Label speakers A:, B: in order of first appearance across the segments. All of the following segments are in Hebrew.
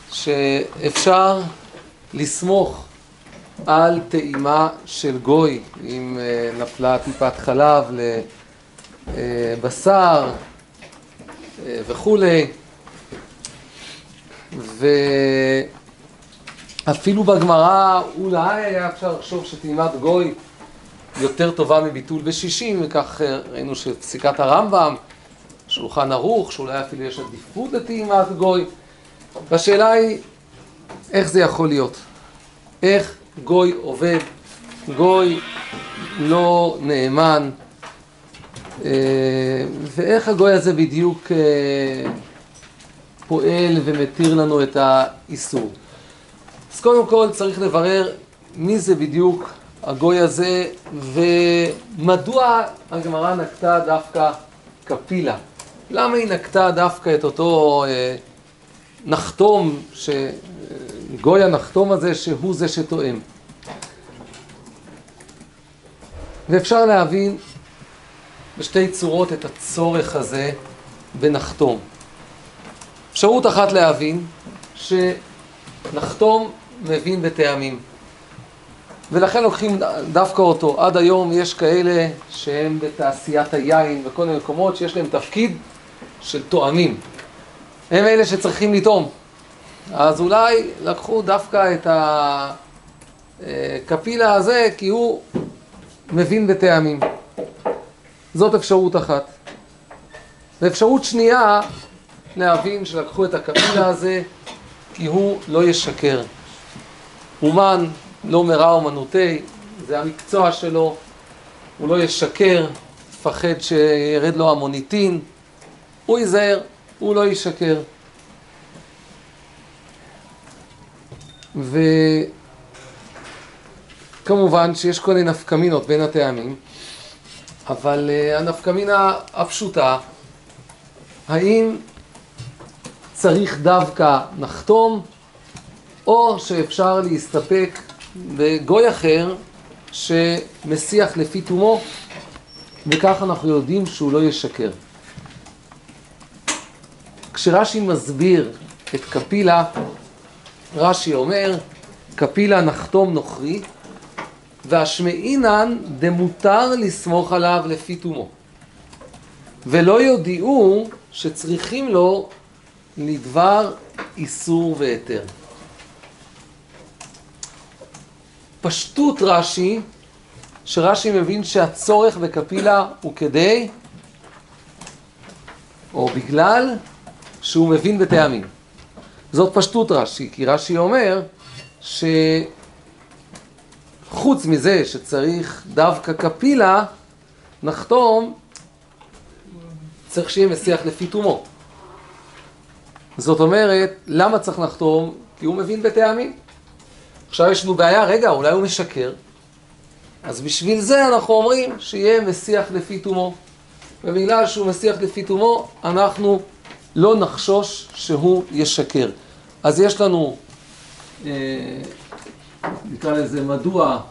A: שאפשר לסמוך על טעימה של גוי, אם נפלה טיפת חלב לבשר וכולי, ואפילו בגמרא אולי היה אפשר לחשוב שטעימת גוי יותר טובה מביטול בשישים, וכך ראינו שפסיקת הרמב"ם, שולחן ערוך, שאולי אפילו יש עדיפות לטעימת גוי. והשאלה היא, איך זה יכול להיות? איך גוי עובד, גוי לא נאמן, ואיך הגוי הזה בדיוק פועל ומתיר לנו את האיסור? אז קודם כל צריך לברר מי זה בדיוק הגוי הזה, ומדוע הגמרא נקטה דווקא קפילה. למה היא נקטה דווקא את אותו נחתום, גוי הנחתום הזה שהוא זה שטועם? ואפשר להבין בשתי צורות את הצורך הזה בנחתום. אפשרות אחת להבין שנחתום מבין בטעמים, ולכן לוקחים דווקא אותו. עד היום יש כאלה שהם בתעשיית היין וכל מיני מקומות שיש להם תפקיד של טועמים, הם אלה שצריכים לטעום. אז אולי לקחו דווקא את הקפילה הזה כי הוא מבין בטעמים. זאת אפשרות אחת. ואפשרות שנייה להבין שלקחו את הקפילה הזה כי הוא לא ישקר. אומן לא מרע אומנותי, זה המקצוע שלו, הוא לא ישקר, פחד שירד לו המוניטין, הוא ייזהר, הוא לא ישקר. וכמובן שיש כל מיני נפקמינות בין הטעמים, אבל הנפקמינה הפשוטה, האם צריך דווקא נחתום, או שאפשר להסתפק בגוי אחר שמסיח לפי תומו, וכך אנחנו יודעים שהוא לא ישקר. כשרש"י מסביר את קפילה, רש"י אומר, קפילה נחתום נוכרי, והשמעינן דמותר לסמוך עליו לפי תומו, ולא יודיעו שצריכים לו לדבר איסור והיתר. פשטות רש"י, שרש"י מבין שהצורך בקפילה הוא כדי, או בגלל, שהוא מבין בטעמים. זאת פשטות רש"י, כי רש"י אומר שחוץ מזה שצריך דווקא קפילה, נחתום, צריך שיהיה מסיח לפי תומו. זאת אומרת, למה צריך לחתום? כי הוא מבין בטעמים. עכשיו יש לנו בעיה, רגע, אולי הוא משקר. אז בשביל זה אנחנו אומרים שיהיה מסיח לפי תומו. ובגלל שהוא מסיח לפי תומו, אנחנו לא נחשוש שהוא ישקר. אז יש לנו, נקרא לזה, מדוע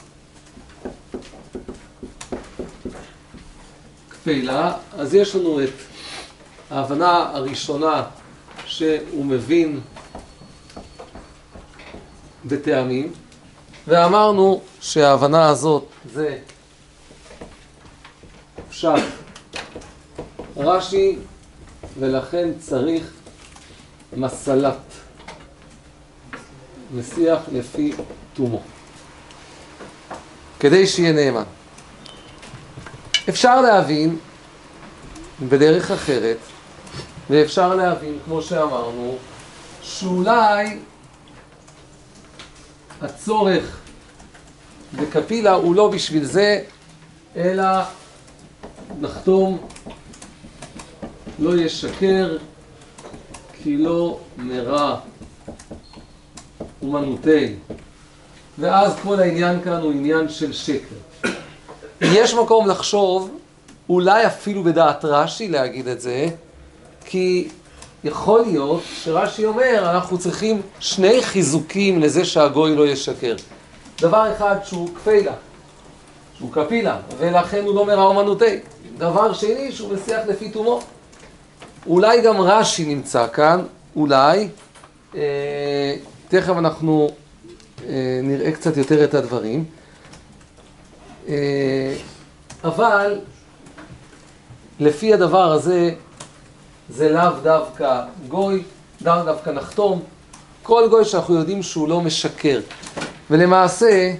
A: כפילה. אז יש לנו את ההבנה הראשונה שהוא מבין בטעמים, ואמרנו שההבנה הזאת זה פשט רש"י, ולכן צריך מסלת, מסיח לפי תומו, כדי שיהיה נאמן. אפשר להבין בדרך אחרת, ואפשר להבין, כמו שאמרנו, שאולי הצורך בקפילה הוא לא בשביל זה, אלא נחתום לא ישקר כי לא מרע אומנותי. ואז כל העניין כאן הוא עניין של שקר. יש מקום לחשוב, אולי אפילו בדעת רש"י להגיד את זה, כי יכול להיות שרש"י אומר, אנחנו צריכים שני חיזוקים לזה שהגוי לא ישקר. דבר אחד שהוא כפילה, שהוא קפילה, ולכן הוא לא מרע אומנותי. דבר שני שהוא מסיח לפי תומו. אולי גם רש"י נמצא כאן, אולי, תכף אנחנו נראה קצת יותר את הדברים. אבל לפי הדבר הזה, זה לאו דווקא גוי, לאו דווקא נחתום. כל גוי שאנחנו יודעים שהוא לא משקר. ולמעשה,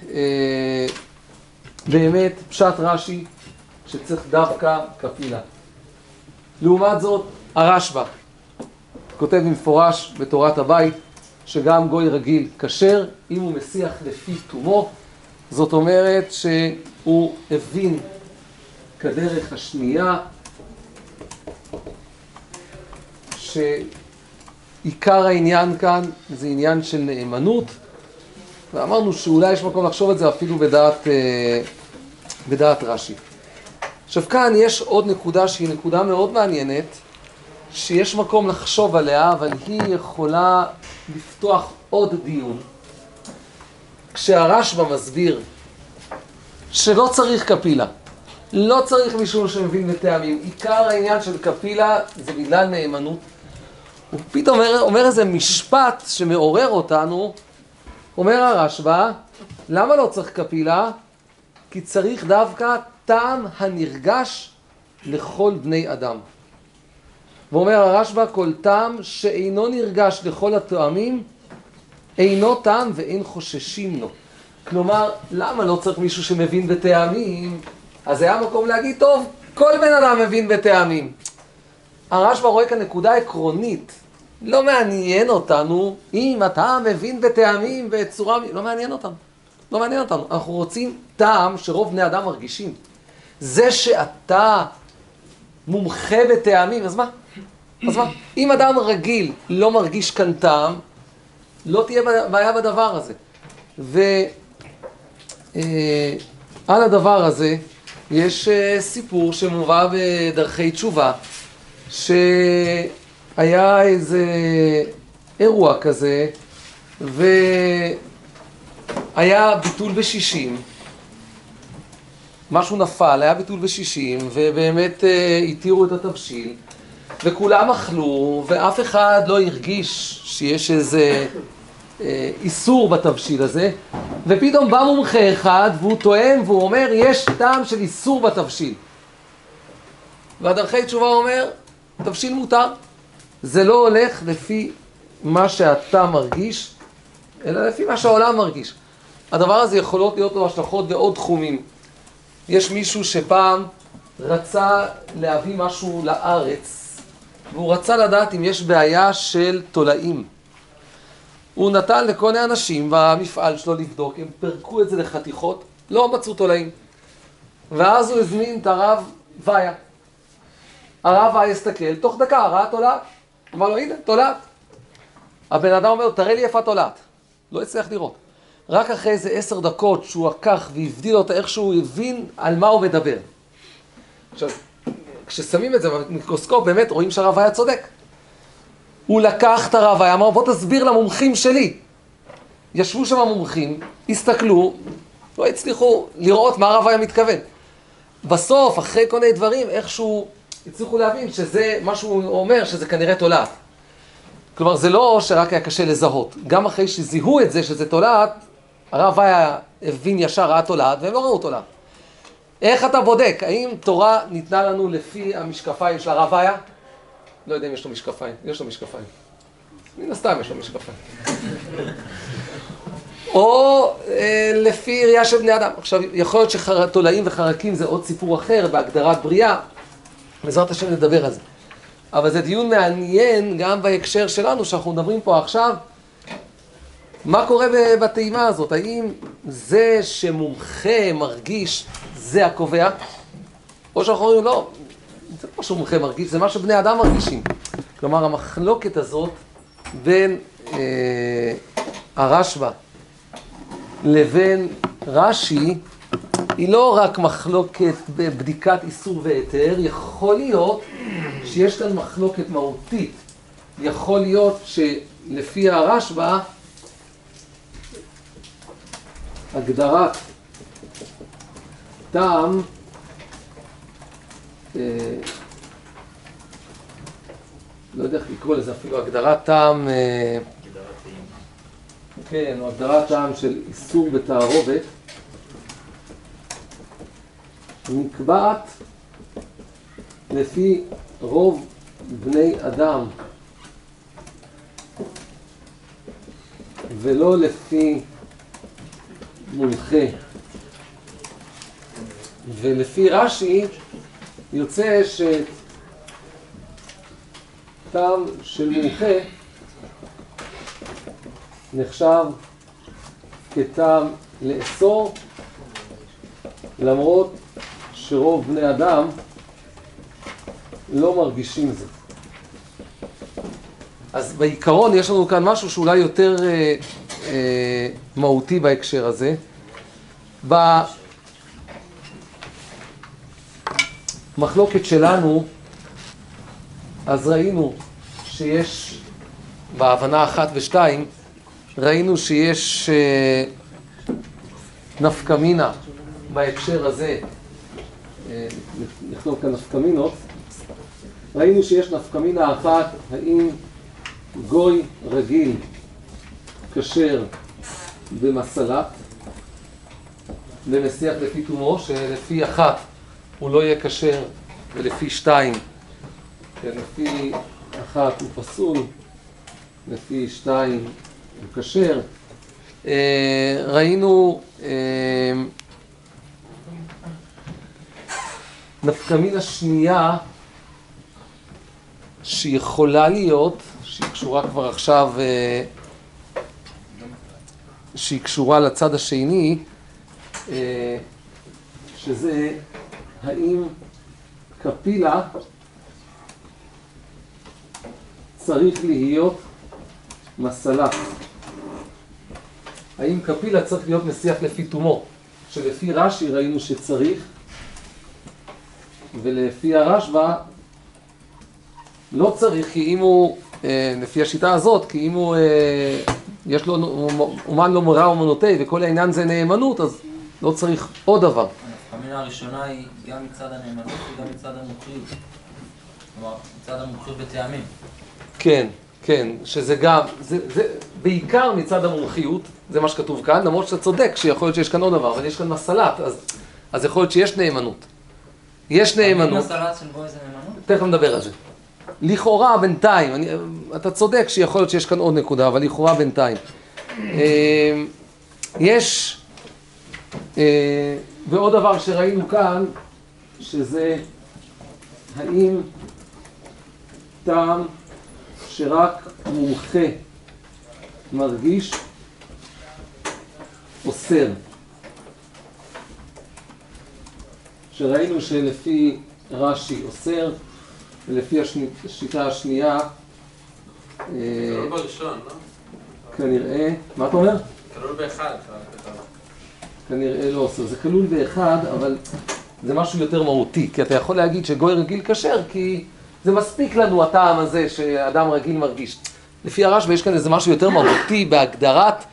A: באמת, פשט רש"י, שצריך דווקא כפילה. לעומת זאת, הרשב"א כותב במפורש בתורת הבית, שגם גוי רגיל כשר, אם הוא מסיח לפי תומו, זאת אומרת שהוא הבין כדרך השנייה, שעיקר העניין כאן זה עניין של נאמנות, ואמרנו שאולי יש מקום לחשוב את זה אפילו בדעת רש"י. עכשיו כאן יש עוד נקודה שהיא נקודה מאוד מעניינת, שיש מקום לחשוב עליה, אבל היא יכולה לפתוח עוד דיון. כשהרשב"א מסביר שלא צריך כפילה, לא צריך מישהו שמבין בטעמים, עיקר העניין של כפילה זה בגלל נאמנות, הוא פתאום אומר איזה משפט שמעורר אותנו, אומר הרשב"א, למה לא צריך כפילה? כי צריך דווקא טעם הנרגש לכל בני אדם. ואומר הרשב"א, כל טעם שאינו נרגש לכל הטעמים, אינו טעם ואין חוששים לו. כלומר, למה לא צריך מישהו שמבין בטעמים? אז היה מקום להגיד, טוב, כל בן אדם מבין בטעמים. הרשב"א רואה כאן נקודה עקרונית. לא מעניין אותנו אם אתה מבין בטעמים בצורה... לא מעניין אותנו. לא מעניין אותנו. אנחנו רוצים טעם שרוב בני אדם מרגישים. זה שאתה מומחה בטעמים, אז מה? אז מה? אם אדם רגיל לא מרגיש כאן טעם, לא תהיה בעיה בדבר הזה. ועל הדבר הזה יש סיפור שמובא בדרכי תשובה, שהיה איזה אירוע כזה, והיה ביטול ב-60, משהו נפל, היה ביטול ב-60, ובאמת התירו את התבשיל, וכולם אכלו, ואף אחד לא הרגיש שיש איזה איסור בתבשיל הזה, ופתאום בא מומחה אחד, והוא טוען, והוא אומר, יש טעם של איסור בתבשיל. והדרכי תשובה אומר, תבשיל מותר. זה לא הולך לפי מה שאתה מרגיש, אלא לפי מה שהעולם מרגיש. הדבר הזה יכולות להיות לו השלכות בעוד תחומים. יש מישהו שפעם רצה להביא משהו לארץ, והוא רצה לדעת אם יש בעיה של תולעים. הוא נתן לכל מיני אנשים במפעל שלו לבדוק, הם פרקו את זה לחתיכות, לא מצאו תולעים. ואז הוא הזמין את הרב ויה. הרב ויה הסתכל, תוך דקה ראה תולעת. אמר לו, הנה, תולעת. הבן אדם אומר, תראה לי איפה התולעת. לא הצליח לראות. רק אחרי איזה 10 דקות שהוא לקח והבדיל אותה, איך שהוא הבין על מה הוא מדבר. עכשיו, כששמים את זה במיקרוסקופ, באמת רואים שהרב היה צודק. הוא לקח את הרב ויה, אמר, בוא תסביר למומחים שלי. ישבו שם המומחים, הסתכלו, לא הצליחו לראות מה הרב ויה מתכוון. בסוף, אחרי כל מיני דברים, איכשהו הצליחו להבין שזה מה שהוא אומר, שזה כנראה תולעת. כלומר, זה לא שרק היה קשה לזהות. גם אחרי שזיהו את זה שזה תולעת, הרב ויה הבין ישר ראה תולעת, והם לא ראו תולעת. איך אתה בודק? האם תורה ניתנה לנו לפי המשקפיים של הרב ויה? לא יודע אם יש לו משקפיים. יש לו משקפיים. מן הסתם יש לו משקפיים. או לפי ראייה של בני אדם. עכשיו, יכול להיות שתולעים וחרקים זה עוד סיפור אחר, בהגדרת בריאה. בעזרת השם נדבר על זה. אבל זה דיון מעניין גם בהקשר שלנו, שאנחנו מדברים פה עכשיו. מה קורה בטעימה הזאת? האם זה שמומחה מרגיש, זה הקובע? או שאנחנו אומרים, לא, זה לא מה שמומחה מרגיש, זה מה שבני אדם מרגישים. כלומר, המחלוקת הזאת בין הרשב"א לבין רש"י, היא לא רק מחלוקת בבדיקת איסור והיתר, יכול להיות שיש כאן מחלוקת מהותית. יכול להיות שלפי הרשב"א, הגדרת טעם לא יודע איך לקרוא לזה, אפילו הגדרת טעם, כן, או הגדרת טעם של איסור בתערובת, נקבעת לפי רוב בני אדם, ולא לפי מומחה. ולפי רש"י יוצא שטעם של מומחה נחשב כטעם לאסור, למרות שרוב בני אדם לא מרגישים זה. אז בעיקרון יש לנו כאן משהו שאולי יותר מהותי בהקשר הזה. במחלוקת שלנו, אז ראינו שיש, בהבנה 1 ו-2, ראינו שיש נפקמינה בהקשר הזה, נכתוב כאן נפקמינות, ראינו שיש נפקמינה אחת, האם גוי רגיל כשר במסלת, במסיח לפי תומו, שלפי 1 הוא לא יהיה כשר, ולפי 2, לפי 1 הוא פסול, לפי 2 הוא כשר. ראינו נפקמינה שנייה שיכולה להיות, שהיא קשורה כבר עכשיו, שהיא קשורה לצד השני, שזה האם קפילה צריך להיות מסלת. האם קפילה צריך להיות מסיח לפי תומו, שלפי רש"י ראינו שצריך, ולפי הרשב"א לא צריך, כי אם הוא, לפי השיטה הזאת, כי אם הוא, יש לו, אומן לא מרע אומנותי, וכל העניין זה נאמנות, אז לא צריך עוד דבר.
B: המילה הראשונה היא גם מצד הנאמנות וגם מצד המומחיות. כלומר, מצד המומחיות בטעמים.
A: כן, כן, שזה גם, זה בעיקר מצד המומחיות, זה מה שכתוב כאן, למרות שאתה צודק שיכול להיות שיש כאן עוד דבר, אבל יש כאן מסלת, אז יכול להיות שיש נאמנות. יש נאמנות.
B: מסלת של גוי זה נאמנות?
A: תכף נדבר על זה. לכאורה בינתיים, אתה צודק שיכול להיות שיש כאן עוד נקודה, אבל לכאורה בינתיים. יש, ועוד דבר שראינו כאן, שזה האם טעם שרק מומחה מרגיש אוסר. שראינו שלפי רש"י אוסר, ולפי השיטה השנייה,
C: כלול בראשון, לא?
A: כנראה, מה אתה אומר?
C: כלול באחד.
A: כנראה לא אוסר, זה כלול באחד, אבל זה משהו יותר מהותי, כי אתה יכול להגיד שגוי רגיל כשר, כי זה מספיק לנו הטעם הזה שאדם רגיל מרגיש. לפי הרשב"א יש כאן איזה משהו יותר מהותי בהגדרת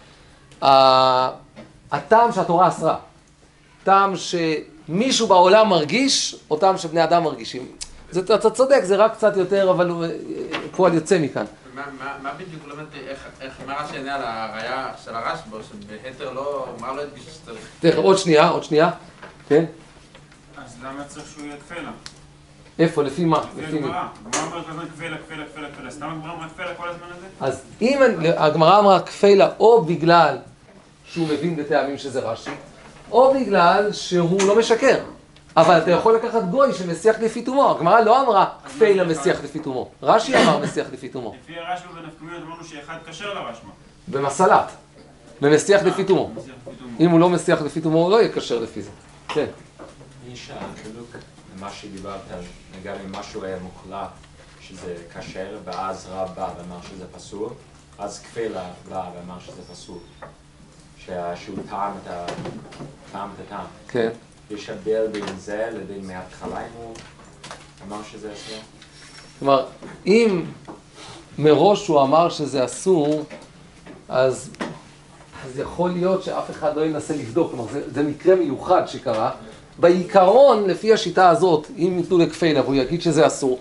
A: הטעם שהתורה אסרה. טעם שמישהו בעולם מרגיש, או טעם שבני אדם מרגישים. אתה צודק, זה רק קצת יותר, אבל פועל יוצא מכאן.
C: מה בדיוק, לא הבנתי, מה רש"י עונה על הראייה של הרשב"א, שבהתר לא, מה לא הדגיש שצריך?
A: תכף, עוד שנייה, כן?
D: אז למה צריך שהוא יהיה כפלה?
A: איפה, לפי מה?
D: זה הגמרא. הגמרא אומרת כל הזמן כפלה. סתם הגמרא אומרת כפלה כל הזמן הזה?
A: אז אם הגמרא אמרה כפלה, או בגלל שהוא מבין בטעמים שזה רש"י, או בגלל שהוא לא משקר. אבל אתה יכול לקחת גוי שמסיח לפי תומו. הגמרא לא אמרה כפלה מסיח לפי תומו. רש"י אמר מסיח לפי תומו.
D: לפי הרשב"א בנפקמינות אמרנו שאחד כשר לרשב"א.
A: במסלת. במסיח לפי תומו. אם הוא לא מסיח לפי תומו, הוא לא יהיה כשר לפי זה. כן.
E: אני שאל חילוק למה שדיברת, לגבי משהו היה מוחלט, שזה כשר, ואז רב בא ואמר שזה פסול, אז כפלה בא ואמר שזה פסול. שהוא טעם את הטעם.
A: כן.
E: יש הבדל בין זה לבין מההתחלה אם הוא אמר שזה אסור?
A: כלומר, אם מראש הוא אמר שזה אסור, אז יכול להיות שאף אחד לא ינסה לבדוק. כלומר, זה מקרה מיוחד שקרה. בעיקרון, לפי השיטה הזאת, אם ייתנו לכפלה והוא יגיד שזה אסור,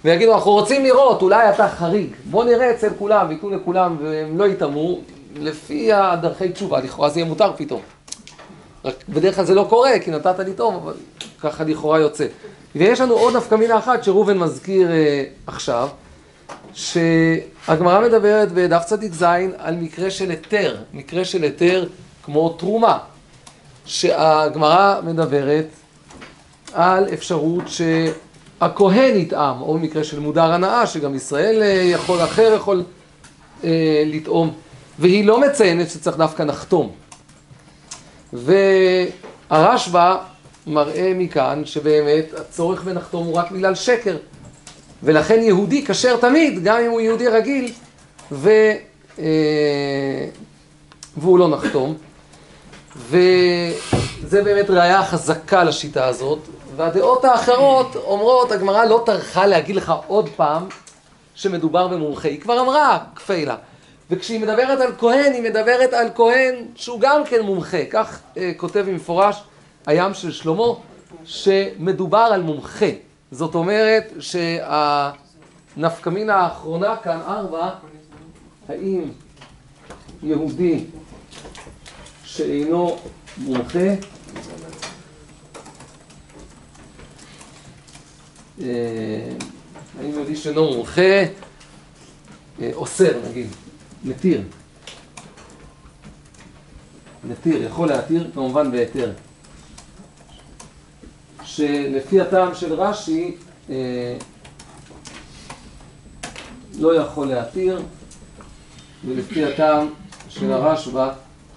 A: ויגידו, אנחנו רוצים לראות, אולי אתה חריג, בוא נראה אצל כולם, ויתנו לכולם, והם לא יתאמו, לפי הדרכי תשובה, לכאורה זה יהיה מותר פתאום. רק בדרך כלל זה לא קורה, כי נתת לטעום, אבל ככה לכאורה יוצא. ויש לנו עוד נפקא מינה אחת שראובן מזכיר עכשיו, שהגמרא מדברת בדף צדיק זין על מקרה של היתר, מקרה של היתר כמו תרומה, שהגמרא מדברת על אפשרות שהכהן יטעם, או מקרה של מודר הנאה, שגם ישראל יכול לטעום, והיא לא מציינת שצריך דווקא נחתום. והרשב"א מראה מכאן שבאמת הצורך בנחתום הוא רק בגלל שקר, ולכן יהודי כשר תמיד, גם אם הוא יהודי רגיל, והוא לא נחתום. וזה באמת ראיה חזקה לשיטה הזאת, והדעות האחרות אומרות, הגמרא לא טרחה להגיד לך עוד פעם שמדובר במומחה, היא כבר אמרה כפילה, וכשהיא מדברת על כהן, היא מדברת על כהן שהוא גם כן מומחה, כך כותב במפורש הים של שלמה, שמדובר על מומחה. זאת אומרת שהנפקא מינה האחרונה כאן 4, האם יהודי שאינו מומחה, האם יהודי שאינו מומחה, אוסר נגיד, מתיר, יכול להתיר כמובן בהיתר. שלפי הטעם של רש"י לא יכול להתיר, ולפי הטעם של הרשב"א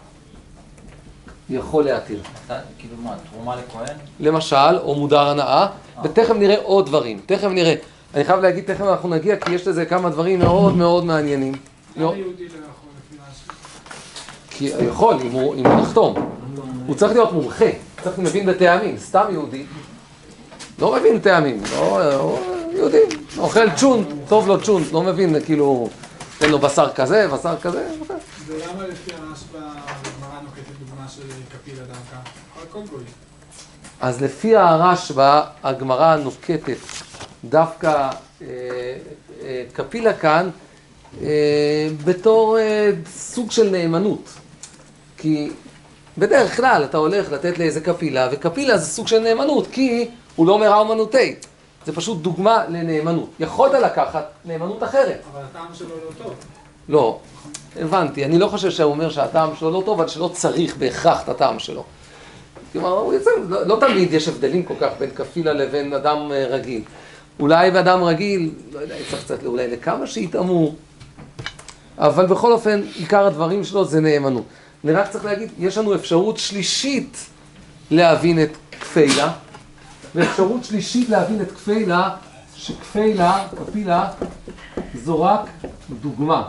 A: יכול להתיר.
B: כאילו מה, תרומה לכהן?
A: למשל, או מודר הנאה, ותכף נראה עוד דברים, תכף נראה. אני חייב להגיד, תכף אנחנו נגיע, כי יש לזה כמה דברים מאוד מאוד מעניינים.
F: למה יהודי לא יכול לפי רש"י?
A: כי יכול, אם הוא נחתום. הוא צריך להיות מומחה, צריך להבין בטעמים, סתם יהודי. לא מבין טעמים, לא יהודי, אוכל צ'ונט, טוב לו צ'ונט, לא מבין, כאילו, אין לו בשר כזה, בשר כזה.
F: ולמה לפי הרשב"א הגמרא נוקטת דוגמה של קפילה דווקא? על כל גוי.
A: אז לפי הרשב"א הגמרא נוקטת דווקא קפילה כאן בתור סוג של נאמנות. כי בדרך כלל אתה הולך לתת לאיזה קפילה, וקפילה זה סוג של נאמנות, כי הוא לא אומר אומנותי. זה פשוט דוגמה לנאמנות. יכולת לקחת נאמנות אחרת.
F: אבל הטעם שלו לא טוב.
A: לא, הבנתי. אני לא חושב שהוא אומר שהטעם שלו לא טוב, אבל שלא צריך בהכרח את הטעם שלו. כלומר, הוא יצא, לא תמיד יש הבדלים כל כך בין קפילה לבין אדם רגיל. אולי באדם רגיל, לא יודע, צריך קצת אולי לכמה שיתאמו, אבל בכל אופן, עיקר הדברים שלו זה נאמנות. אני רק צריך להגיד, יש לנו אפשרות שלישית להבין את כפילה, ואפשרות שלישית להבין את כפילה, שכפילה, קפילה, זו רק דוגמה.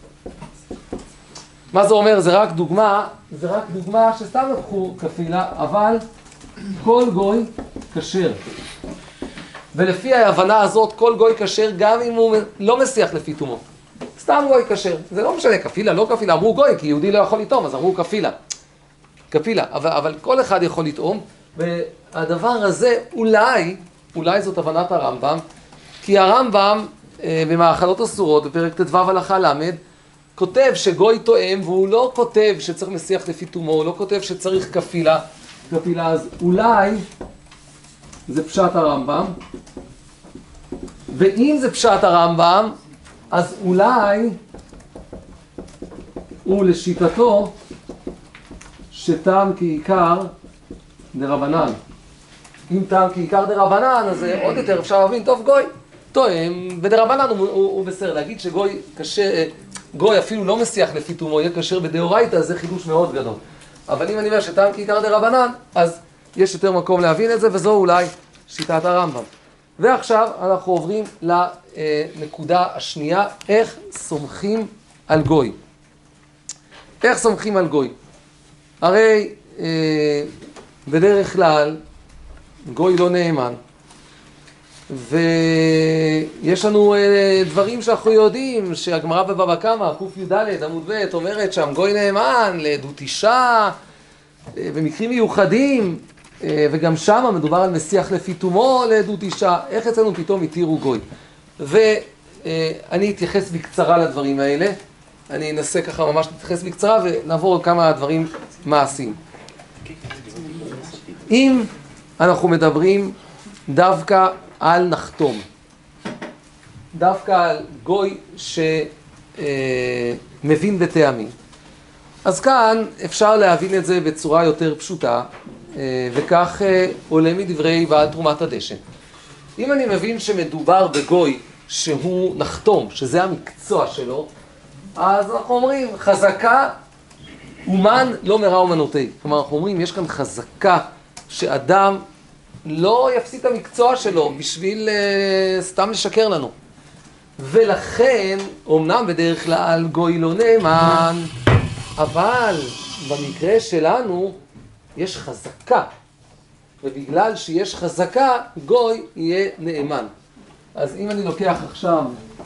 A: מה זה אומר? זה רק דוגמה שסתם לקחו כפילה, אבל כל גוי כשר. ולפי ההבנה הזאת, כל גוי כשר, גם אם הוא לא מסיח לפי תומו. סתם גוי כשר. זה לא משנה, כפילה, לא כפילה. אמרו גוי, כי יהודי לא יכול לטעום, אז אמרו כפילה. אבל כל אחד יכול לטעום, והדבר הזה אולי זאת הבנת הרמב"ם, כי הרמב"ם במאכלות אסורות, בפרק ט"ו הלכה ל', כותב שגוי טועם, והוא לא כותב שצריך מסיח לפי תומו, הוא לא כותב שצריך כפילה, אז אולי זה פשט הרמב"ם, ואם זה פשט הרמב"ם, אז אולי הוא לשיטתו שטעם כעיקר דרבנן. אם טעם כעיקר דרבנן, אז עוד יותר אפשר להבין, טוב, גוי טועם, ודרבנן הוא בסדר. להגיד שגוי קשה, גוי אפילו לא מסיח לפי תומו, יהיה כשר בדאורייתא, זה חידוש מאוד גדול. אבל אם אני אומר שטעם כעיקר דרבנן, אז יש יותר מקום להבין את זה, וזו אולי שיטת הרמב"ם. ועכשיו אנחנו עוברים לנקודה השנייה, איך סומכים על גוי. איך סומכים על גוי? הרי בדרך כלל גוי לא נאמן, ויש לנו דברים שאנחנו יודעים, שהגמרא בבבא קמא, קי"ד עמוד ב' אומרת שם גוי נאמן לעדות אישה, במקרים מיוחדים, וגם שם מדובר על מסיח לפי תומו לעדות אישה. איך אצלנו פתאום התירו גוי? ואני אתייחס בקצרה לדברים האלה. אני אנסה ככה ממש להתייחס בקצרה ונעבור כמה דברים מעשיים. אם אנחנו מדברים דווקא על נחתום, דווקא על גוי שמבין בטעמים, אז כאן אפשר להבין את זה בצורה יותר פשוטה, וכך עולה מדברי בעל תרומת הדשן. אם אני מבין שמדובר בגוי שהוא נחתום, שזה המקצוע שלו, אז אנחנו אומרים, חזקה אומן לא מרע אומנותי. כלומר, אנחנו אומרים, יש כאן חזקה שאדם לא יפסיד את המקצוע שלו בשביל סתם לשקר לנו. ולכן, אמנם בדרך כלל גוי לא נאמן, אבל במקרה שלנו יש חזקה. ובגלל שיש חזקה, גוי יהיה נאמן. אז אם אני לוקח עכשיו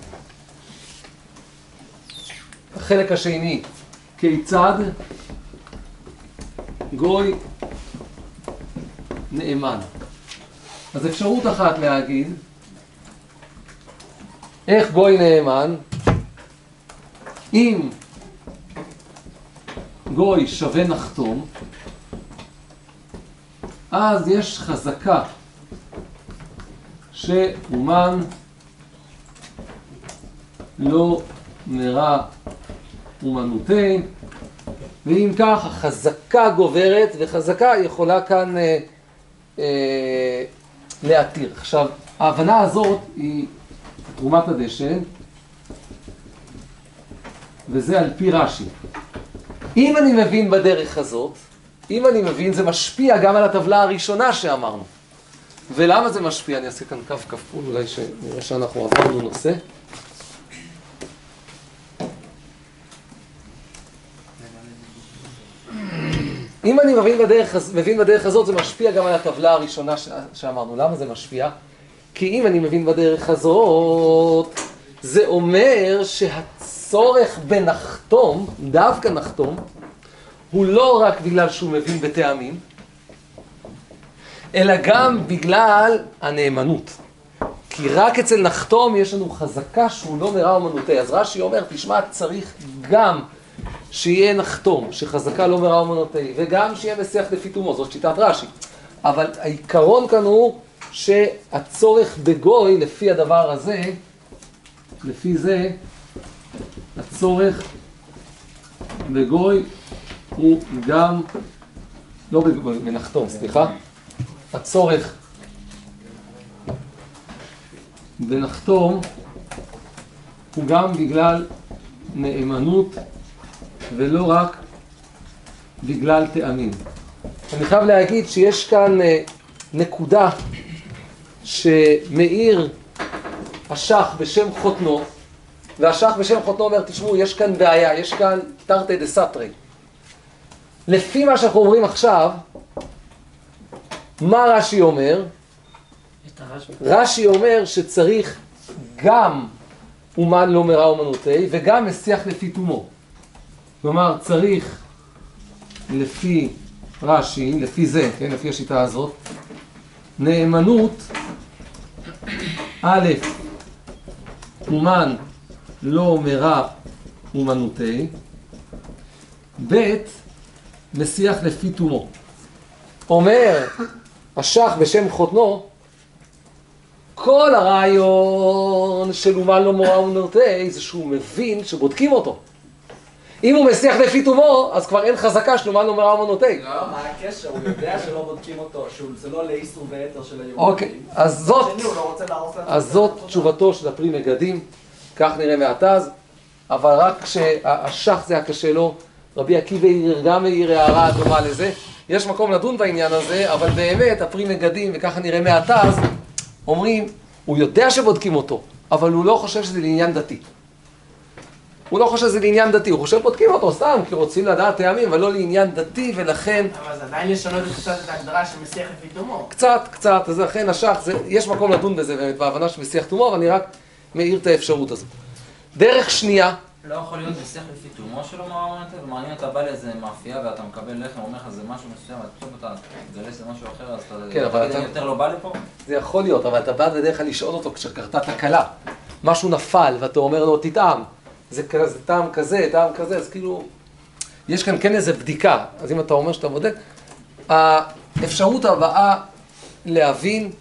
A: החלק השני, כיצד גוי נאמן. אז אפשרות אחת להגיד, איך גוי נאמן, אם גוי שווה נחתום, אז יש חזקה שאומן לא מרע אומנותי, ואם כך החזקה גוברת, וחזקה יכולה כאן להתיר. עכשיו, ההבנה הזאת היא תרומת הדשן, וזה על פי רש"י. אם אני מבין בדרך הזאת, אם אני מבין, זה משפיע גם על הטבלה הראשונה שאמרנו. ולמה זה משפיע? אני אעשה כאן קו כפול, אולי שנראה שאנחנו עברנו נושא. אם אני מבין בדרך הזאת, זה משפיע גם על הטבלה הראשונה שאמרנו. למה זה משפיע? כי אם אני מבין בדרך הזאת, זה אומר שהצורך בנחתום, דווקא נחתום, הוא לא רק בגלל שהוא מבין בטעמים, אלא גם בגלל הנאמנות. כי רק אצל נחתום יש לנו חזקה שהוא לא מרע אומנותי. אז רש"י אומר, תשמע, צריך גם שיהיה נחתום, שחזקה לא מרע אומנותי, וגם שיהיה משיח לפי תומו, זאת שיטת רש"י. אבל העיקרון כאן הוא שהצורך בגוי, לפי הדבר הזה, לפי זה, הצורך בגוי הוא גם, לא בנחתום, סליחה, הצורך בנחתום הוא גם בגלל נאמנות ולא רק בגלל טעמים. אני חייב להגיד שיש כאן נקודה שמאיר השח בשם חותנו, והשח בשם חותנו אומר, תשמעו, יש כאן בעיה, יש כאן תרתי דסתרי. לפי מה שאנחנו אומרים עכשיו, מה רש"י אומר? רש"י אומר שצריך גם אומן לא מרע אומנותי וגם משיח לפי תומו. כלומר, צריך לפי רש"י, לפי זה, כן, לפי השיטה הזאת, נאמנות, א', אומן לא מרע אומנותי, ב', משיח לפי תומו. אומר השח בשם חותנו, כל הרעיון של אומן לא מרע אומנותי זה שהוא מבין שבודקים אותו. אם הוא משיח לפי תומו, אז כבר אין חזקה של אומן לא מרע אומנותי.
G: לא, מה הקשר? הוא יודע שלא בודקים אותו, שזה לא לאיסור ויתר של היהודים.
A: אוקיי, אז זאת תשובתו של הפרי מגדים, כך נראה מעתז, אבל רק כשהשח זה הקשה לו, רבי עקיבא גם העיר הערה דומה לזה, יש מקום לדון בעניין הזה, אבל באמת הפרי מגדים, וככה נראה מעתז, אומרים, הוא יודע שבודקים אותו, אבל הוא לא חושב שזה לעניין דתי. הוא לא חושב שזה לעניין דתי, הוא חושב בודקים אותו סתם, כי רוצים לדעת טעמים, אבל לא לעניין דתי, ולכן...
G: אבל זה עדיין לשנות קצת את ההגדרה של משיח לפי תומו.
A: קצת, אז לכן השח, יש מקום לדון בזה באמת, בהבנה של משיח תומו, אבל אני רק מעיר את האפשרות הזאת. דרך שנייה...
B: לא יכול להיות משיח לפי תומו שלו מרע אומנותי, ומעניין אתה בא לאיזה מאפייה ואתה מקבל לחם, אומר לך זה משהו מסוים, פתאום אתה תגלה שזה משהו אחר, אז אתה יותר לא בא לפה?
A: זה יכול להיות, אבל אתה בא בדרך כלל לשאול אותו כשקרתה תקלה. משהו נפל ואתה אומר לו תטעם, זה טעם כזה, טעם כזה, אז כאילו, יש כאן כן איזה בדיקה, אז אם אתה אומר שאתה בודק, האפשרות הבאה להבין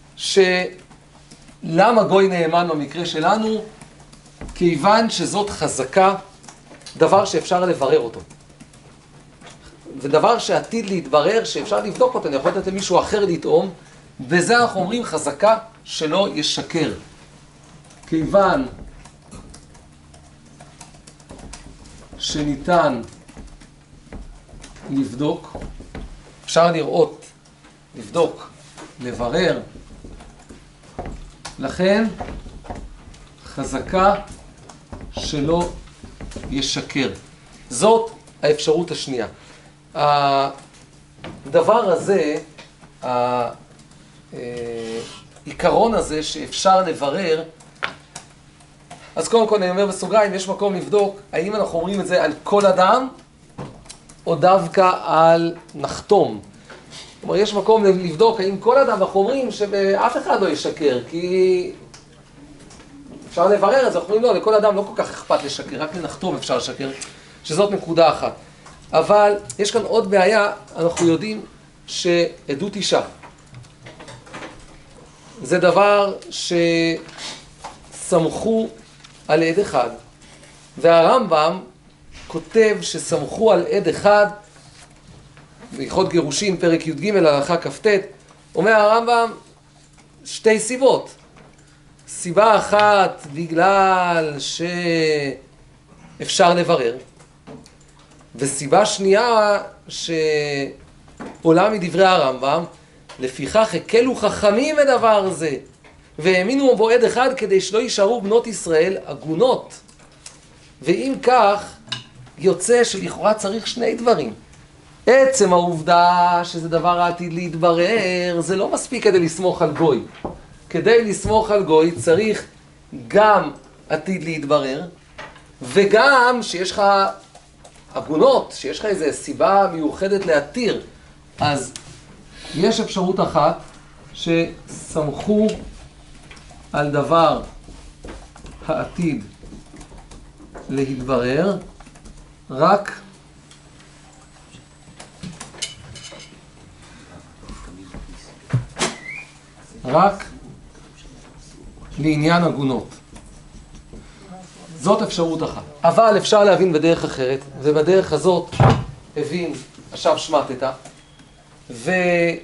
A: שלמה גוי נאמן במקרה שלנו, כיוון שזאת חזקה, דבר שאפשר לברר אותו. ודבר שעתיד להתברר, שאפשר לבדוק אותו, אני יכול לתת למישהו אחר לטעום, וזה אנחנו אומרים חזקה שלא ישקר. כיוון שניתן לבדוק, אפשר לראות, לבדוק, לברר, לכן חזקה שלא ישקר. זאת האפשרות השנייה. הדבר הזה, העיקרון הזה שאפשר לברר, אז קודם כל אני אומר בסוגריים, יש מקום לבדוק האם אנחנו אומרים את זה על כל אדם או דווקא על נחתום. כלומר, יש מקום לבדוק האם כל אדם, אנחנו אומרים שאף אחד לא ישקר, כי אפשר לברר את זה, אנחנו אומרים לא, לכל אדם לא כל כך אכפת לשקר, רק לנחתום אפשר לשקר, שזאת נקודה אחת. אבל יש כאן עוד בעיה, אנחנו יודעים שעדות אישה. זה דבר שסמכו על עד אחד, והרמב"ם כותב שסמכו על עד אחד, בהלכות גירושין, פרק י"ג, הלכה כ"ט, אומר הרמב"ם שתי סיבות. סיבה אחת בגלל שאפשר לברר, וסיבה שנייה שעולה מדברי הרמב"ם, לפיכך הקלו חכמים בדבר זה, והאמינו בו עד אחד כדי שלא יישארו בנות ישראל עגונות. ואם כך, יוצא שלכאורה צריך שני דברים. עצם העובדה שזה דבר העתיד להתברר, זה לא מספיק כדי לסמוך על גוי. כדי לסמוך על גוי צריך גם עתיד להתברר, וגם שיש לך עגונות, שיש לך איזו סיבה מיוחדת להתיר. אז יש אפשרות אחת שסמכו על דבר העתיד להתברר רק לעניין עגונות. זאת אפשרות אחת. אבל אפשר להבין בדרך אחרת, ובדרך הזאת הבין עכשיו שמטת, וגם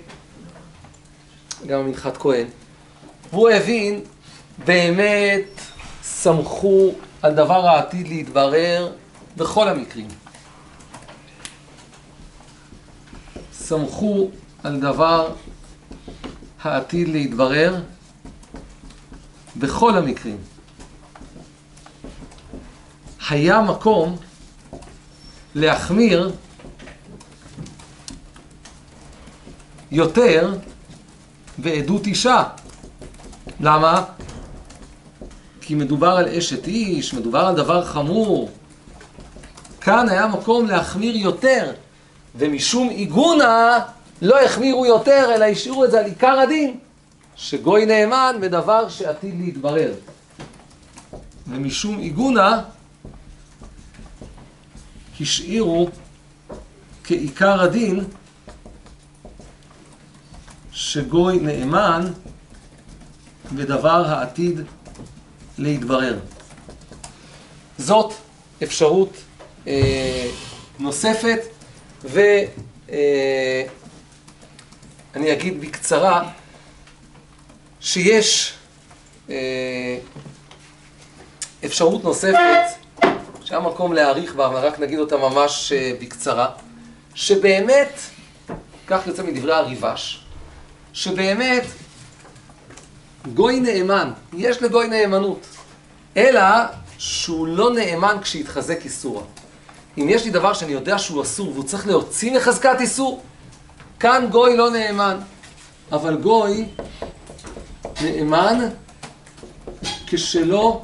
A: מנחת כהן, והוא הבין באמת סמכו על דבר העתיד להתברר בכל המקרים. סמכו על דבר העתיד להתברר בכל המקרים. היה מקום להחמיר יותר בעדות אישה. למה? כי מדובר על אשת איש, מדובר על דבר חמור. כאן היה מקום להחמיר יותר, ומשום עיגונה לא החמירו יותר, אלא השאירו את זה על עיקר הדין, שגוי נאמן בדבר שעתיד להתברר. ומשום עיגונה השאירו כעיקר הדין שגוי נאמן בדבר העתיד להתברר. זאת אפשרות נוספת, ואני אגיד בקצרה שיש אפשרות נוספת שהיה מקום להאריך בה, אבל רק נגיד אותה ממש בקצרה, שבאמת, כך יוצא מדברי הריבש, שבאמת גוי נאמן, יש לגוי נאמנות, אלא שהוא לא נאמן כשיתחזק איסורה. אם יש לי דבר שאני יודע שהוא אסור והוא צריך להוציא מחזקת איסור, כאן גוי לא נאמן. אבל גוי נאמן כשלא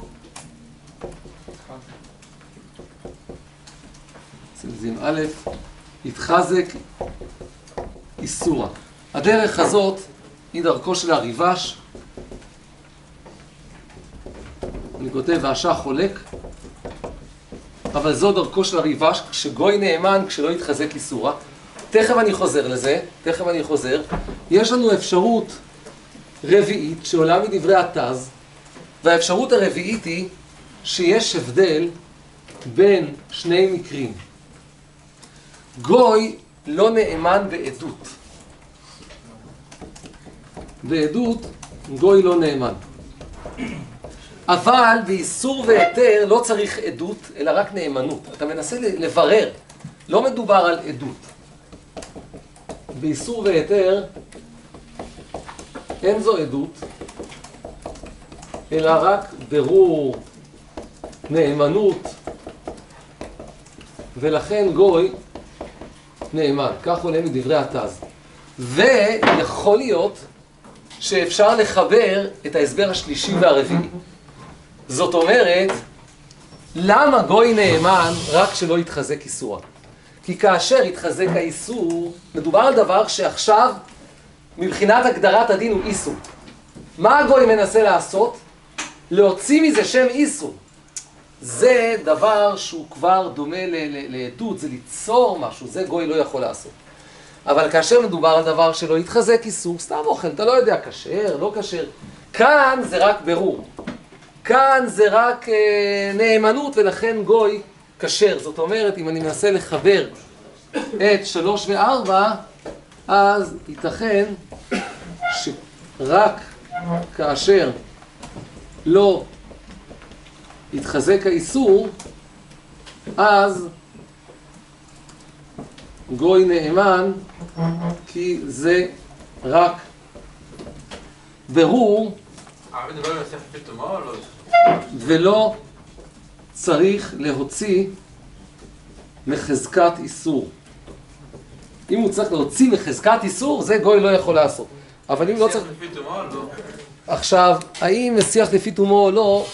A: צלזים א', התחזק איסורה. הדרך הזאת היא דרכו של הריבש, כותב והשח חולק, אבל זו דרכו של הריב"ש, כשגוי נאמן, כשלא יתחזק איסורה. תכף אני חוזר לזה, יש לנו אפשרות רביעית שעולה מדברי התז, והאפשרות הרביעית היא שיש הבדל בין שני מקרים. גוי לא נאמן בעדות. בעדות גוי לא נאמן. אבל באיסור והיתר לא צריך עדות, אלא רק נאמנות. אתה מנסה לברר, לא מדובר על עדות. באיסור והיתר אין זו עדות, אלא רק ברור, נאמנות, ולכן גוי נאמן. כך עולה מדברי התז. ויכול להיות שאפשר לחבר את ההסבר השלישי והרביעי. זאת אומרת, למה גוי נאמן רק שלא יתחזק איסורה? כי כאשר יתחזק האיסור, מדובר על דבר שעכשיו, מבחינת הגדרת הדין הוא איסור. מה הגוי מנסה לעשות? להוציא מזה שם איסור. זה דבר שהוא כבר דומה לעדות, זה ליצור משהו, זה גוי לא יכול לעשות. אבל כאשר מדובר על דבר שלא יתחזק איסור, סתם אוכל, אתה לא יודע, כשר, לא כשר. כאן זה רק ברור. כאן זה רק נאמנות, ולכן גוי כשר. זאת אומרת, אם אני מנסה לחבר את 3 ו4, אז ייתכן שרק כאשר לא יתחזק האיסור, אז גוי נאמן, כי זה רק ברור
C: הרב מדבר במסכת פתאומו או לא?
A: ולא צריך להוציא מחזקת איסור. אם הוא צריך להוציא מחזקת איסור, זה גוי לא יכול לעשות. אבל אם לא צריך...
C: משיח לפי תומו או לא?
A: עכשיו, האם משיח לפי תומו או לא,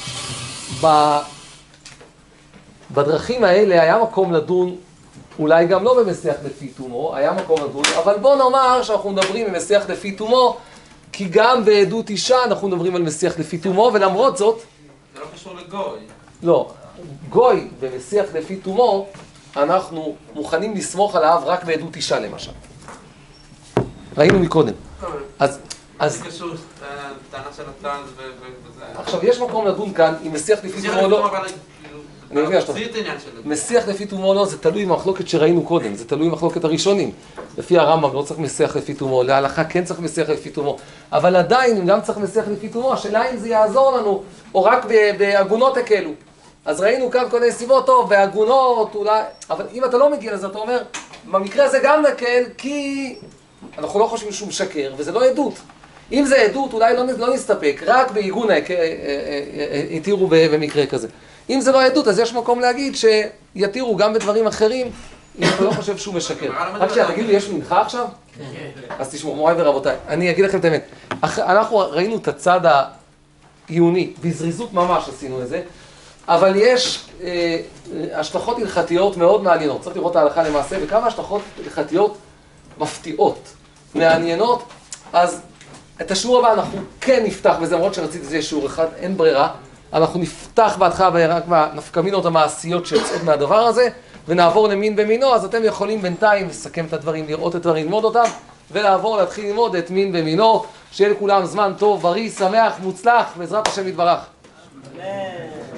A: בדרכים האלה היה מקום לדון, אולי גם לא במשיח לפי תומו, היה מקום לדון, אבל בוא נאמר שאנחנו מדברים במשיח לפי תומו, כי גם בעדות אישה אנחנו מדברים על משיח לפי תומו, ולמרות זאת...
C: זה לא קשור לגוי.
A: לא, גוי במשיח לפי תומו, אנחנו מוכנים לסמוך עליו רק בעדות אישה למשל. ראינו מקודם. אז...
C: זה קשור לטענה של הטען וזה.
A: עכשיו, יש מקום לדון כאן אם משיח לפי תומו או לא. אני מבין שאתה... משיח לפי תומו או לא, זה תלוי במחלוקת שראינו קודם, זה תלוי במחלוקת הראשונים. לפי הרמב"ם לא צריך משיח לפי תומו, להלכה כן צריך משיח לפי תומו. אבל עדיין, אם גם צריך משיח לפי תומו, השאלה אם זה יעזור לנו, או רק בהגונות הקלו. אז ראינו כאן כל מיני סיבות, טוב, בהגונות אולי... אבל אם אתה לא מגיע לזה, אתה אומר, במקרה זה גם נקל, כי אנחנו לא חושבים שהוא משקר, וזה לא עדות. אם זה עדות, אולי לא נסתפק, רק בעיגון יתירו במקרה כזה. אם זה לא עדות, אז יש מקום להגיד שיתירו גם בדברים אחרים, אם אתה לא חושב שהוא משקר. רק תגיד לי, יש מנחה עכשיו? אז תשמעו, מוריי ורבותיי, אני אגיד לכם את האמת. אנחנו ראינו את הצד העיוני, בזריזות ממש עשינו את זה, אבל יש השלכות הלכתיות מאוד מעניינות. צריך לראות את ההלכה למעשה, וכמה השלכות הלכתיות מפתיעות, מעניינות. אז את השיעור הבא אנחנו כן נפתח בזה, למרות שרציתי זה שיעור אחד, אין ברירה. אנחנו נפתח בהתחלה רק בנפקמינות המעשיות שיוצאות מהדבר הזה, ונעבור למין במינו, אז אתם יכולים בינתיים לסכם את הדברים, לראות את הדברים, ללמוד אותם, ולעבור להתחיל ללמוד את מין במינו. שיהיה לכולם זמן טוב, בריא, שמח, מוצלח, בעזרת השם יתברך. אמן.